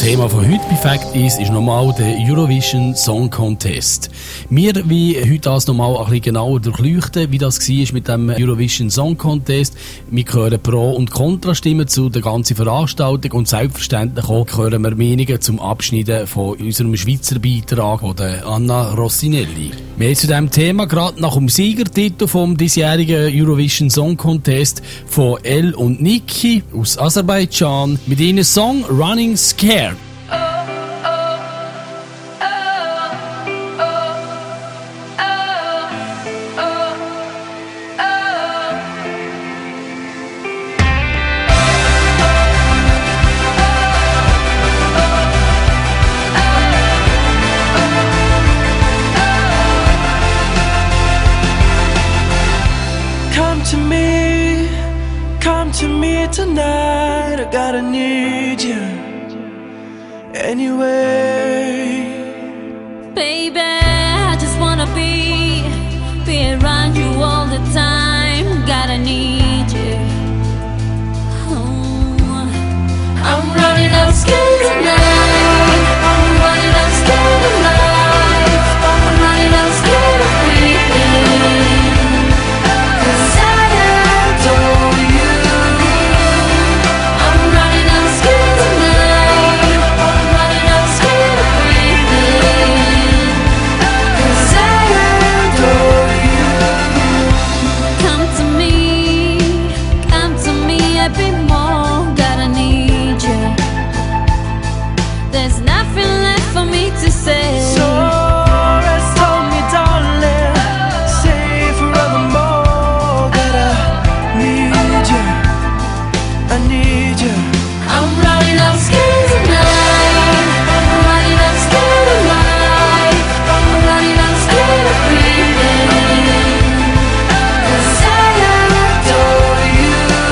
Thema von heute bei Fact ist nochmal der Eurovision Song Contest. Wir wollen heute das nochmal ein bisschen genauer durchleuchten, wie das war mit dem Eurovision Song Contest. Wir hören Pro- und Kontrastimmen zu der ganzen Veranstaltung und selbstverständlich auch hören wir Meinungen zum Abschneiden von unserem Schweizer Beitrag von Anna Rossinelli. Wir haben zu diesem Thema gerade nach dem Siegertitel vom diesjährigen Eurovision Song Contest von El und Niki aus Aserbaidschan mit ihrem Song Running Scared. Come to me tonight, I gotta need you anyway. Baby, I just wanna be around you all the time. Gotta need you. Oh. I'm running out scared tonight. I'm running out scared of life. I'm running out scared of breathing. 'Cause I adore you. I'm running out scared tonight. I'm running out scared of breathing. 'Cause I adore you. Come to me a bit more. Gotta need you. There's nothing left for me to say. So rest on me, darling. Say forevermore that I need you. I need you. I'm running out scared tonight. I'm running out scared of life. I'm running out scared of breathing. 'Cause I adore you.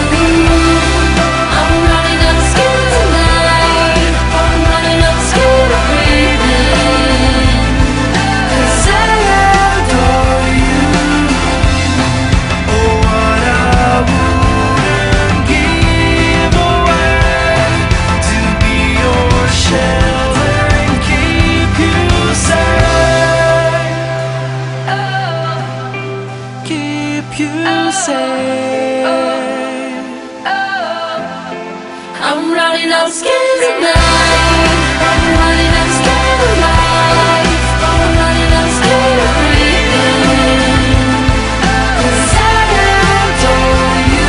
I'm running out scared tonight. I'm running out scared of breathing. 'Cause I adore you. Oh, what I wouldn't give away to be your shelter and keep you safe. Keep you safe. I'm running out scared tonight. I'm running out scared of life. I'm running out scared of breathing. 'Cause I adore you.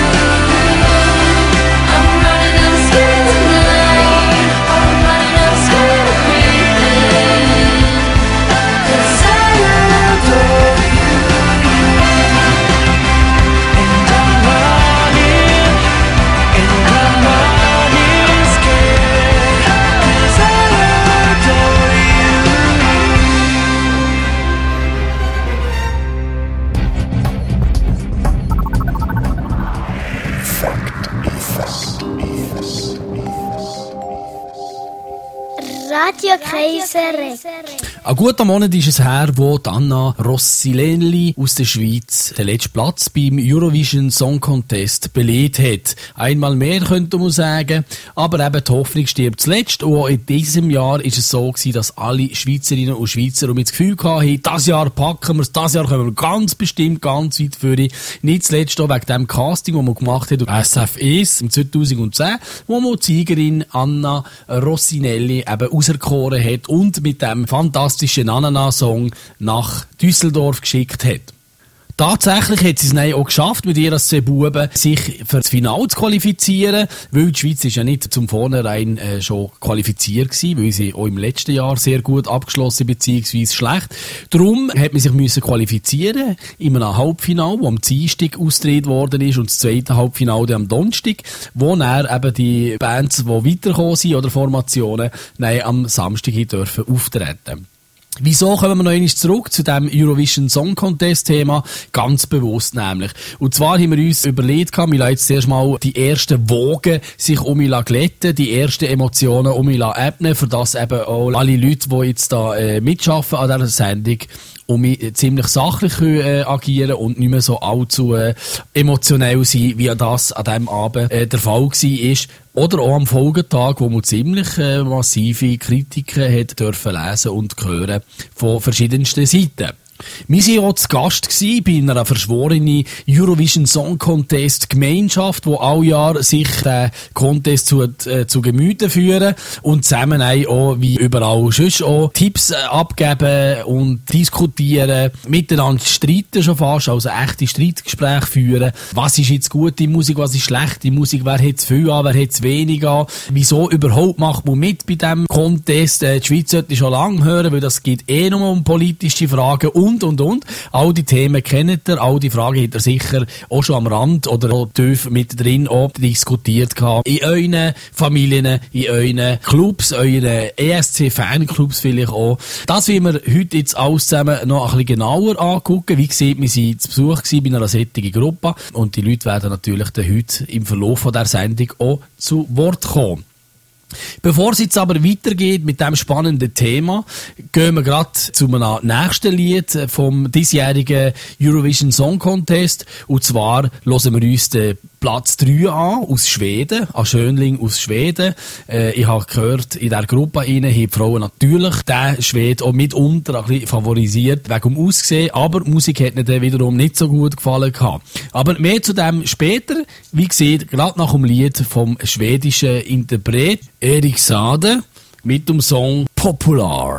I'm running out scared tonight. I'm running out scared of breathing. 'Cause I adore you. And I'm running scared 'cause I adore you. Radio Kaisere. Ein guter Monat ist es her, wo Anna Rossinelli aus der Schweiz den letzten Platz beim Eurovision Song Contest belegt hat. Einmal mehr könnte man sagen, aber eben die Hoffnung stirbt zuletzt. Und auch in diesem Jahr ist es so gewesen, dass alle Schweizerinnen und Schweizer das Gefühl hatten, dieses Jahr packen wir es, dieses Jahr kommen wir ganz bestimmt ganz weit vorne. Nicht zuletzt auch wegen dem Casting, das man gemacht hat auf SFEs im 2010, wo man die Siegerin Anna Rossinelli eben auserkoren hat und mit dem fantastischen Ananas-Song nach Düsseldorf geschickt hat. Tatsächlich hat sie es auch geschafft, mit ihr als zwei Buben sich für das Finale zu qualifizieren, weil die Schweiz ist ja nicht zum Vornherein schon qualifiziert gewesen, weil sie auch im letzten Jahr sehr gut abgeschlossen bzw. schlecht. Darum hat man sich müssen qualifizieren in einem Halbfinale, das am Dienstag ausgetragen worden ist, und das zweite Halbfinale am Donnerstag, wo dann eben die Bands, die weitergekommen sind oder Formationen, dann am Samstag dürfen auftreten. Wieso kommen wir noch einmal zurück zu dem Eurovision Song Contest Thema? Ganz bewusst nämlich. Und zwar haben wir uns überlegt, wir lassen jetzt zuerst mal die ersten Wogen sich glätten, die ersten Emotionen ebnen, für das eben auch alle Leute, die jetzt da mitschaffen an dieser Sendung, und wir ziemlich sachlich agieren und nicht mehr so allzu emotionell sein, wie das an diesem Abend der Fall war. Oder auch am Folgetag, wo man ziemlich massive Kritiken hat dürfen lesen und hören von verschiedensten Seiten. Wir waren auch zu Gast bei einer verschworenen Eurovision Song Contest Gemeinschaft, die all Jahr sich den Contest zu Gemüte führen und zusammen auch, wie überall sonst auch, Tipps abgeben und diskutieren, miteinander streiten schon fast, also echte Streitgespräche führen. Was ist jetzt gute Musik, was ist schlechte Musik, wer hat zu viel an, wer hat zu wenig an, wieso überhaupt macht man mit bei diesem Contest. Die Schweiz sollte schon lange hören, weil das geht nur um politische Fragen und. All die Themen kennt ihr, all die Fragen habt ihr sicher auch schon am Rand oder auch tief mit drin auch diskutiert gehabt. In euren Familien, in euren Clubs, euren ESC-Fanclubs vielleicht auch. Das wollen wir heute jetzt alles zusammen noch ein bisschen genauer angucken. Wie gesagt, wir waren zu Besuch bei einer solchen Gruppe und die Leute werden natürlich dann heute im Verlauf von der Sendung auch zu Wort kommen. Bevor es jetzt aber weitergeht mit diesem spannenden Thema, gehen wir gerade zu einem nächsten Lied vom diesjährigen Eurovision Song Contest. Und zwar hören wir uns den Platz 3 an, aus Schweden, an Schönling aus Schweden. Ich habe gehört, in dieser Gruppe haben die Frauen natürlich den Schweden auch mitunter ein bisschen favorisiert, wegen dem Aussehen, aber die Musik hat ihnen dann wiederum nicht so gut gefallen gehabt. Aber mehr zu dem später, wie gesagt, gerade nach dem Lied vom schwedischen Interpret Erik Saade mit dem Song Popular.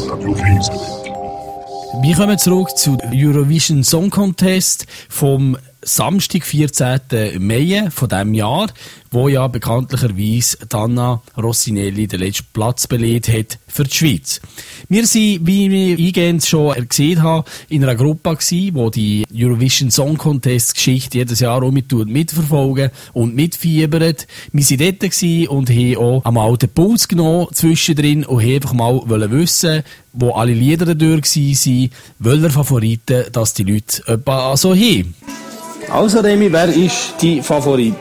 Wir kommen zurück zu Eurovision Song Contest vom Samstag, 14. Mai von diesem Jahr, wo ja bekanntlicherweise Anna Rossinelli den letzten Platz belegt hat für die Schweiz. Wir sind, wie wir eingehend schon gesehen haben, in einer Gruppe gewesen, wo die Eurovision Song Contest Geschichte jedes Jahr auch mitverfolgen und mitfiebert. Wir sind dort gewesen und haben auch einmal den Puls genommen zwischendrin und haben einfach mal wissen, wo alle Lieder durch waren, welche Favoriten, dass die Leute etwa so haben. Also Remi, wer ist dein Favorit?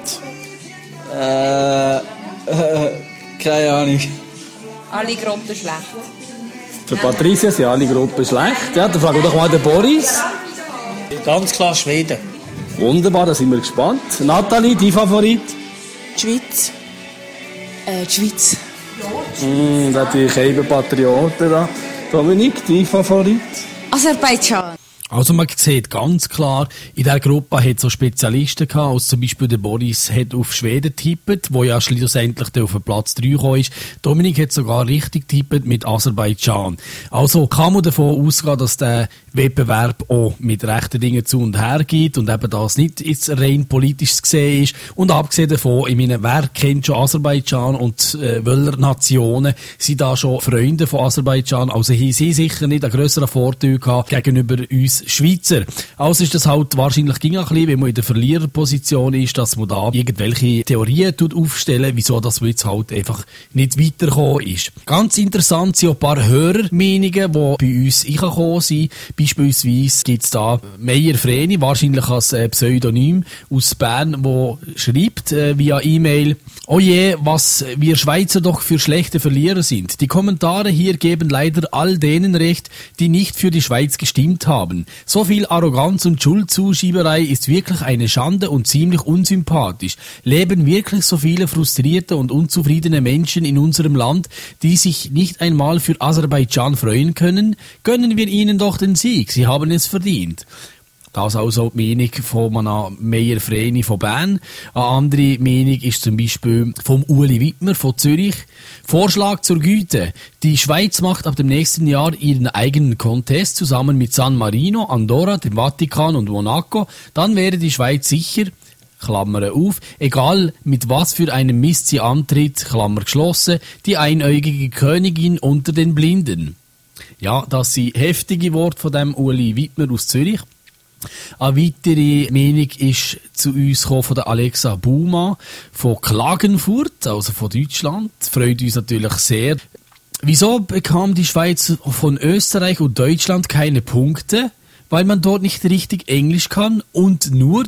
Keine Ahnung. Alle Gruppen schlecht. Für Patricia sind alle Gruppen schlecht. Ja, dann fragen wir doch mal den Boris. Ganz klar Schweden. Wunderbar, da sind wir gespannt. Nathalie, dein Favorit? Die Schweiz. Die Schweiz. Natürlich eben Patrioten da. Dominik, dein Favorit? Aserbaidschan. Also man sieht ganz klar, in dieser Gruppe hat es so Spezialisten gehabt, als zum Beispiel der Boris hat auf Schweden tippt, wo ja schlussendlich auf den Platz 3 gekommen ist. Dominik hat sogar richtig tippt mit Aserbaidschan. Also kann man davon ausgehen, dass der Wettbewerb auch mit rechten Dingen zu und her geht und eben das nicht jetzt rein politisch gesehen ist. Und abgesehen davon, ich meine, wer kennt schon Aserbaidschan und welche Nationen sind da schon Freunde von Aserbaidschan? Also haben sie sicher nicht einen grösseren Vorteil gehabt gegenüber uns Schweizer. Also ist das halt wahrscheinlich ging ein bisschen, wenn man in der Verliererposition ist, dass man da irgendwelche Theorien aufstellen, wieso das man jetzt halt einfach nicht weitergekommen ist. Ganz interessant sind auch ein paar Hörermeinungen, die bei uns eingekommen sind. Beispielsweise gibt es da Meier Vreni, wahrscheinlich als Pseudonym aus Bern, der schreibt via E-Mail: Oh je, was wir Schweizer doch für schlechte Verlierer sind. Die Kommentare hier geben leider all denen recht, die nicht für die Schweiz gestimmt haben. So viel Arroganz und Schuldzuschieberei ist wirklich eine Schande und ziemlich unsympathisch. Leben wirklich so viele frustrierte und unzufriedene Menschen in unserem Land, die sich nicht einmal für Aserbaidschan freuen können? Gönnen wir ihnen doch den Sieg. Sie haben es verdient. Das ist also die Meinung von Meier Vreni von Bern. Eine andere Meinung ist zum Beispiel vom Ueli Wittmer von Zürich. Vorschlag zur Güte. Die Schweiz macht ab dem nächsten Jahr ihren eigenen Contest zusammen mit San Marino, Andorra, dem Vatikan und Monaco. Dann wäre die Schweiz sicher, Klammer auf, egal mit was für einem Mist sie antritt, Klammer geschlossen, die einäugige Königin unter den Blinden. Ja, das sind heftige Worte von dem Ueli Wittmer aus Zürich. Eine weitere Meinung ist zu uns gekommen von der Alexa Buma von Klagenfurt, also von Deutschland. Das freut uns natürlich sehr. Wieso bekam die Schweiz von Österreich und Deutschland keine Punkte? Weil man dort nicht richtig Englisch kann und nur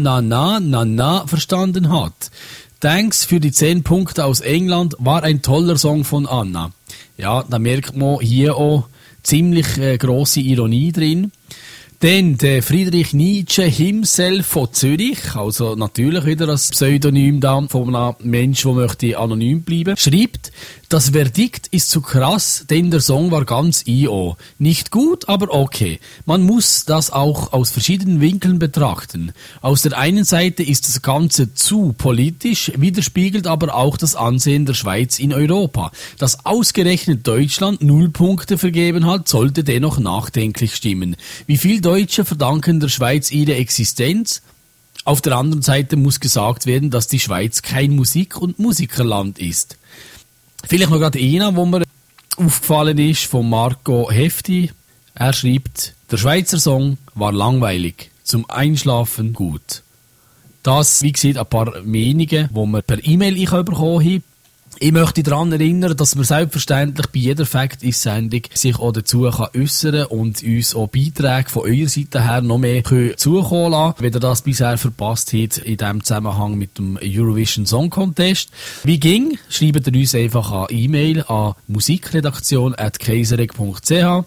na verstanden hat. Thanks für die 10 Punkte aus England, war ein toller Song von Anna. Ja, da merkt man hier auch ziemlich grosse Ironie drin. Dann der Friedrich Nietzsche himself von Zürich, also natürlich wieder das Pseudonym da von einem Menschen, der möchte anonym bleiben, schreibt: Das Verdikt ist zu krass, denn der Song war ganz IO. Nicht gut, aber okay. Man muss das auch aus verschiedenen Winkeln betrachten. Aus der einen Seite ist das Ganze zu politisch, widerspiegelt aber auch das Ansehen der Schweiz in Europa. Dass ausgerechnet Deutschland 0 Punkte vergeben hat, sollte dennoch nachdenklich stimmen. Wie viel Deutsche verdanken der Schweiz ihre Existenz? Auf der anderen Seite muss gesagt werden, dass die Schweiz kein Musik- und Musikerland ist. Vielleicht noch gerade einer, wo mir aufgefallen ist, von Marco Hefti. Er schreibt: Der Schweizer Song war langweilig, zum Einschlafen gut. Das, wie gesagt, ein paar Meinungen, die wir per E-Mail bekommen haben. Ich möchte daran erinnern, dass man selbstverständlich bei jeder Fact-Is-Sendung sich auch dazu äußern kann und uns auch Beiträge von eurer Seite her noch mehr zukommen lassen, wenn ihr das bisher verpasst habt in diesem Zusammenhang mit dem Eurovision Song Contest. Wie ging? Schreibt ihr uns einfach eine E-Mail an musikredaktion@kaisereg.ch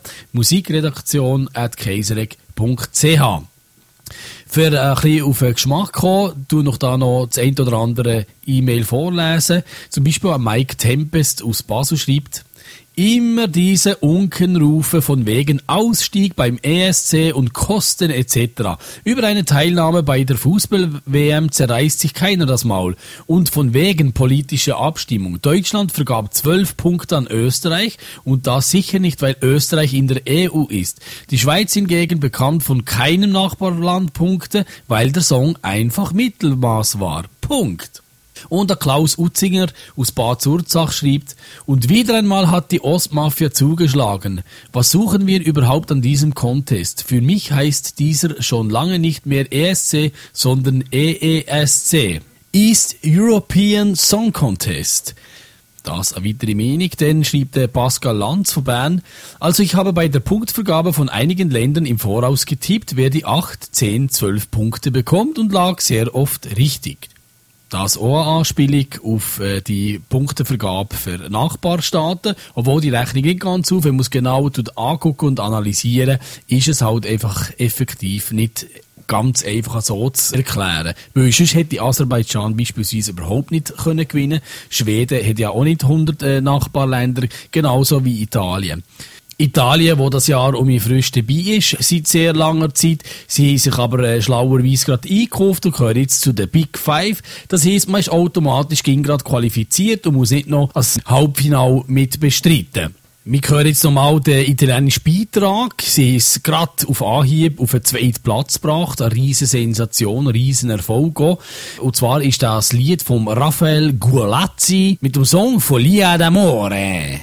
musikredaktion@kaisereg.ch. Für ein bisschen auf den Geschmack kommen, tu noch da noch das ein oder andere E-Mail vorlesen. Zum Beispiel an Mike Tempest aus Basel schreibt: Immer diese Unkenrufe von wegen Ausstieg beim ESC und Kosten etc. Über eine Teilnahme bei der Fußball-WM zerreißt sich keiner das Maul. Und von wegen politische Abstimmung. Deutschland vergab 12 Punkte an Österreich und das sicher nicht, weil Österreich in der EU ist. Die Schweiz hingegen bekam von keinem Nachbarland Punkte, weil der Song einfach Mittelmaß war. Punkt. Und der Klaus Utzinger aus Bad Zurzach schreibt, und wieder einmal hat die Ostmafia zugeschlagen. Was suchen wir überhaupt an diesem Contest? Für mich heißt dieser schon lange nicht mehr ESC, sondern EESC. East European Song Contest. Das eine weitere Meinung, denn schreibt der Pascal Lanz von Bern. Also ich habe bei der Punktvergabe von einigen Ländern im Voraus getippt, wer die 8, 10, 12 Punkte bekommt und lag sehr oft richtig. Das auch eine Anspielung auf die Punktevergabe für Nachbarstaaten. Obwohl die Rechnung nicht ganz auf, wenn man es genau angucken und analysieren, ist es halt einfach effektiv nicht ganz einfach so zu erklären. Weil sonst hätte Aserbaidschan beispielsweise überhaupt nicht gewinnen können. Schweden hat ja auch nicht 100 Nachbarländer, genauso wie Italien. Italien, wo das Jahr um frisch dabei ist, seit sehr langer Zeit. Sie haben sich aber schlauerweise gerade eingekauft und gehören jetzt zu den Big Five. Das heisst, man ist automatisch gerade qualifiziert und muss nicht noch als Halbfinale mit bestreiten. Wir hören jetzt nochmal den italienischen Beitrag. Sie haben es gerade auf Anhieb auf den zweiten Platz gebracht. Eine riesen Sensation, ein riesen Erfolg auch. Und zwar ist das Lied von Raffaele Gualazzi mit dem Song Folia d'Amore.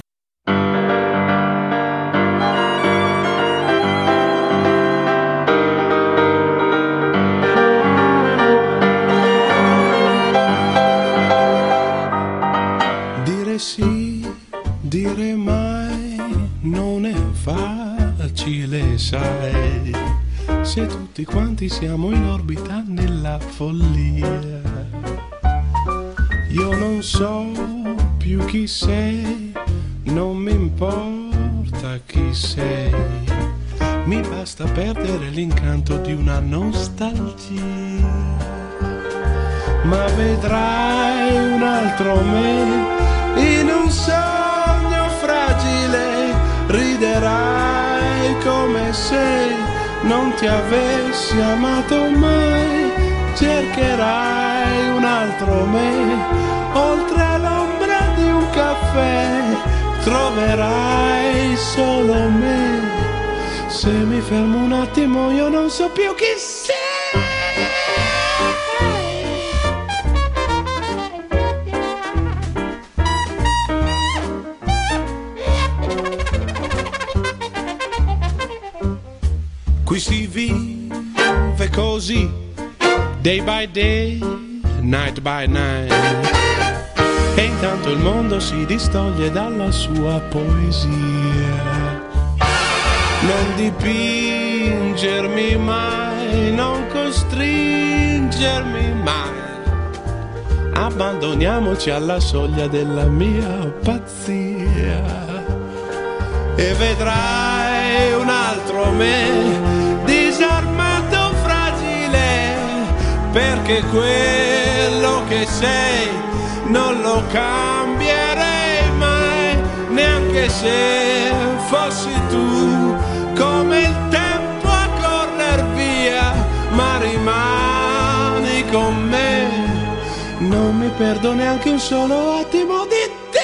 Sì, dire mai non è facile, sai, se tutti quanti siamo in orbita nella follia. Io non so più chi sei, non mi importa chi sei, mi basta perdere l'incanto di una nostalgia. Ma vedrai un altro me in un sogno fragile, riderai come se non ti avessi amato mai, cercherai un altro me, oltre l'ombra di un caffè, troverai solo me, se mi fermo un attimo io non so più chi sei. Qui si vive così, day by day, night by night, e intanto il mondo si distoglie dalla sua poesia. Non dipingermi mai, non costringermi mai, abbandoniamoci alla soglia della mia pazzia. E vedrai un altro me, disarmato, fragile, perché quello che sei non lo cambierei mai, neanche se fossi tu, come il tempo a correr via, ma rimani con me, non mi perdo neanche un solo attimo di te.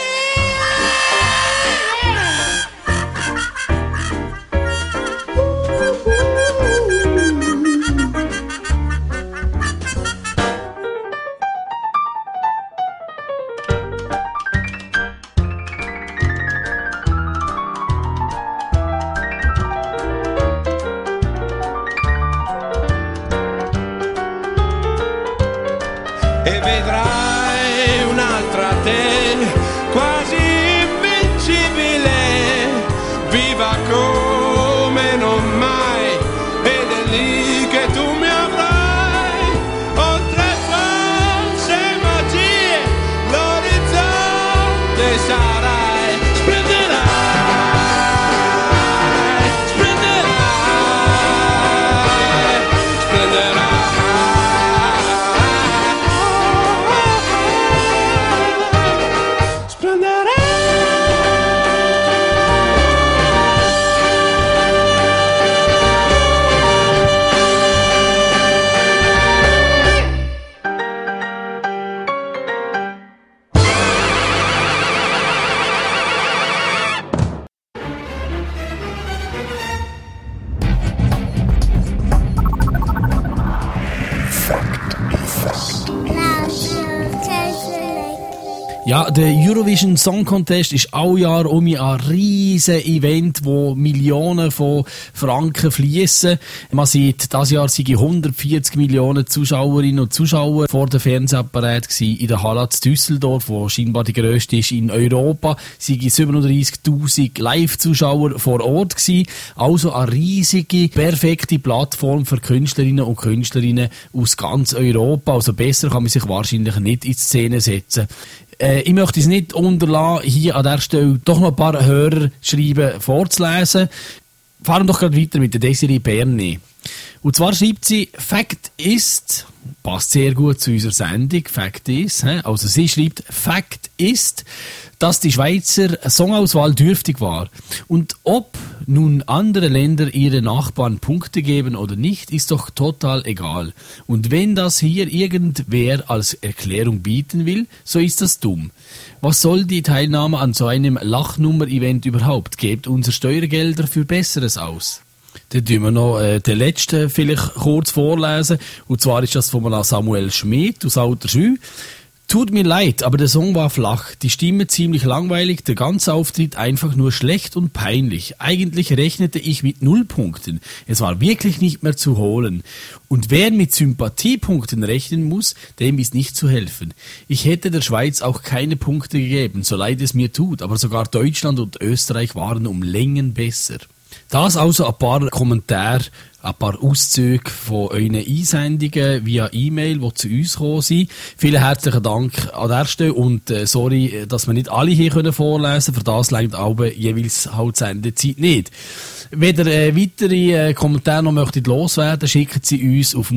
Ja, der Eurovision Song Contest ist all Jahr ein riesen Event, wo Millionen von Franken fließen. Man sieht, dieses Jahr sind 140 Millionen Zuschauerinnen und Zuschauer vor dem Fernsehapparat gewesen, in der Halle zu Düsseldorf, wo scheinbar die grösste ist in Europa. Sind 37.000 Live-Zuschauer vor Ort gewesen. Also eine riesige, perfekte Plattform für Künstlerinnen und Künstlerinnen aus ganz Europa. Also besser kann man sich wahrscheinlich nicht in Szene setzen. Ich möchte es nicht unterlassen, hier an dieser Stelle doch noch ein paar Hörerschreiben vorzulesen. Fahren wir doch gerade weiter mit der Desiree Berni. Und zwar schreibt sie, Fakt ist, passt sehr gut zu unserer Sendung, Fakt ist, also sie schreibt, Fakt ist, dass die Schweizer Songauswahl dürftig war. Und ob nun andere Länder ihre Nachbarn Punkte geben oder nicht, ist doch total egal. Und wenn das hier irgendwer als Erklärung bieten will, so ist das dumm. Was soll die Teilnahme an so einem Lachnummer-Event überhaupt? Gebt unsere Steuergelder für Besseres aus. Dann tun wir noch den letzten vielleicht kurz vorlesen. Und zwar ist das von Samuel Schmidt aus Alterschü. Tut mir leid, aber der Song war flach, die Stimme ziemlich langweilig, der ganze Auftritt einfach nur schlecht und peinlich. Eigentlich rechnete ich mit 0 Punkten. Es war wirklich nicht mehr zu holen. Und wer mit Sympathiepunkten rechnen muss, dem ist nicht zu helfen. Ich hätte der Schweiz auch keine Punkte gegeben, so leid es mir tut, aber sogar Deutschland und Österreich waren um Längen besser. Das also ein paar Kommentare, ein paar Auszüge von euren Einsendungen via E-Mail, die zu uns gekommen sind. Vielen herzlichen Dank an der Stelle und sorry, dass wir nicht alle hier vorlesen können. Für das reicht aber jeweils halt Sendezeit nicht. Wenn ihr weitere Kommentare noch möchtet loswerden, schickt sie uns auf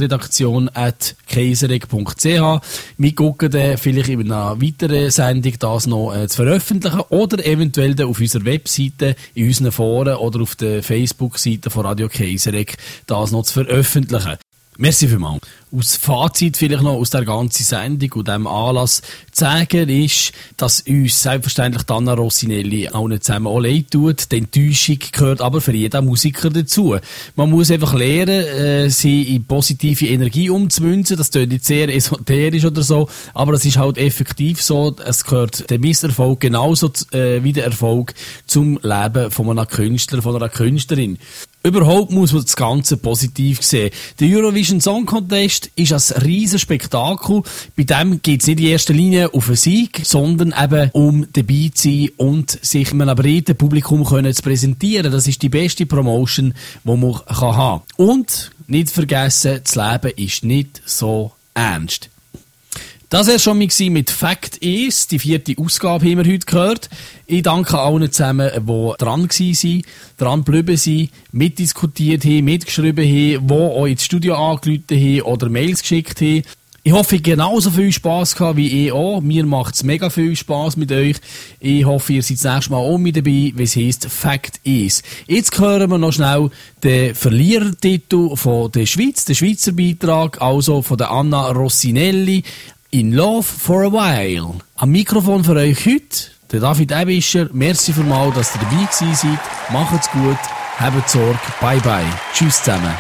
musikredaktion@kaisereg.ch. Wir gucken dann vielleicht in einer weiteren Sendung das noch zu veröffentlichen oder eventuell dann auf unserer Webseite, in unseren Foren oder auf der Facebook-Seite von Radio Kaisereg das noch zu veröffentlichen. Merci vielmals. Aus Fazit vielleicht noch aus der ganzen Sendung und diesem Anlass zu sagen ist, dass uns selbstverständlich Anna Rossinelli allen zusammen auch leid tut. Die Enttäuschung gehört aber für jeden Musiker dazu. Man muss einfach lernen, sie in positive Energie umzumünzen. Das klingt nicht sehr esoterisch oder so, aber es ist halt effektiv so. Es gehört der Misserfolg genauso wie der Erfolg zum Leben von einem Künstler, von einer Künstlerin. Überhaupt muss man das Ganze positiv sehen. Der Eurovision Song Contest ist ein riesen Spektakel. Bei dem geht es nicht in erster Linie auf einen Sieg, sondern eben um dabei zu sein und sich in einem breiten Publikum zu präsentieren. Das ist die beste Promotion, die man haben kann. Und nicht vergessen, das Leben ist nicht so ernst. Das war schon mal mit Fakt ist. Die 4. Ausgabe haben wir heute gehört. Ich danke allen zusammen, die dran waren, dran geblieben sind, mitdiskutiert haben, mitgeschrieben haben, die auch ins Studio angerufen haben oder Mails geschickt haben. Ich hoffe, ihr genauso viel Spass gehabt wie ich auch. Mir macht es mega viel Spass mit euch. Ich hoffe, ihr seid das nächste Mal auch mit dabei, wie es heisst, Fakt ist. Jetzt hören wir noch schnell den Verlierertitel von der Schweiz, den Schweizer Beitrag, also von der Anna Rossinelli. In Love for a While. Am Mikrofon für euch heute, der David Ebischer. Merci vielmals, dass ihr dabei gewesen seid. Macht's gut, habt Sorge, bye bye. Tschüss zusammen.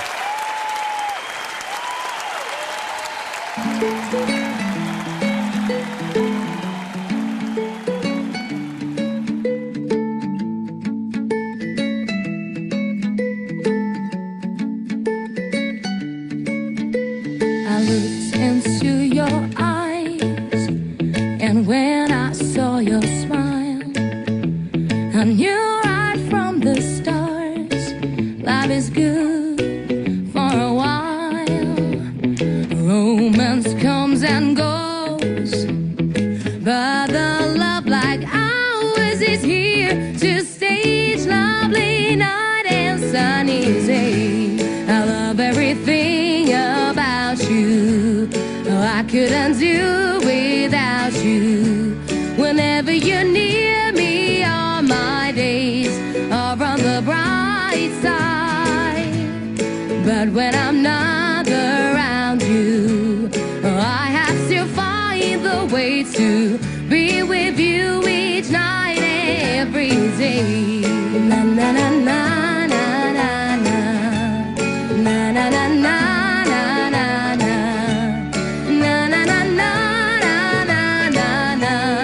I looked into your eyes, and when I saw your smile, I knew right from the start, life is good for a while. Romance comes and goes, but the love like ours is here to stay. Each lovely night and sunny day, I love everything about you. I couldn't do without you. Whenever you're near me, all my days are on the bright side. But when I'm not around you, I have to find the way to be with you each night and every day. Na na na na na na na na na na na. Na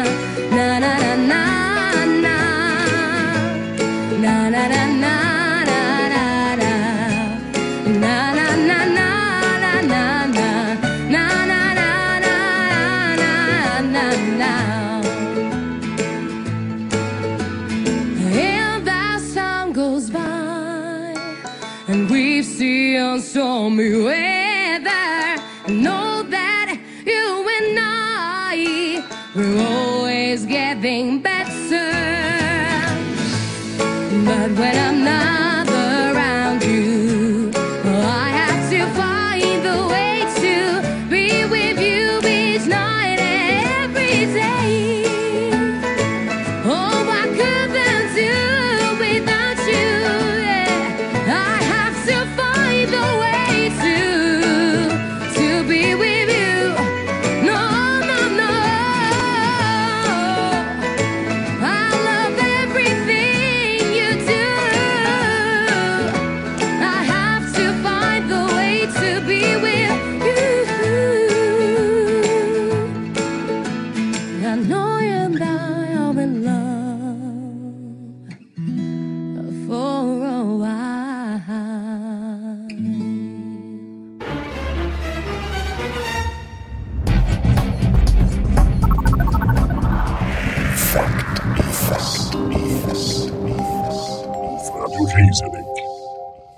now. And the sun goes by, and we see on stormy weather. Know that you and I, we're always getting better. But when I'm not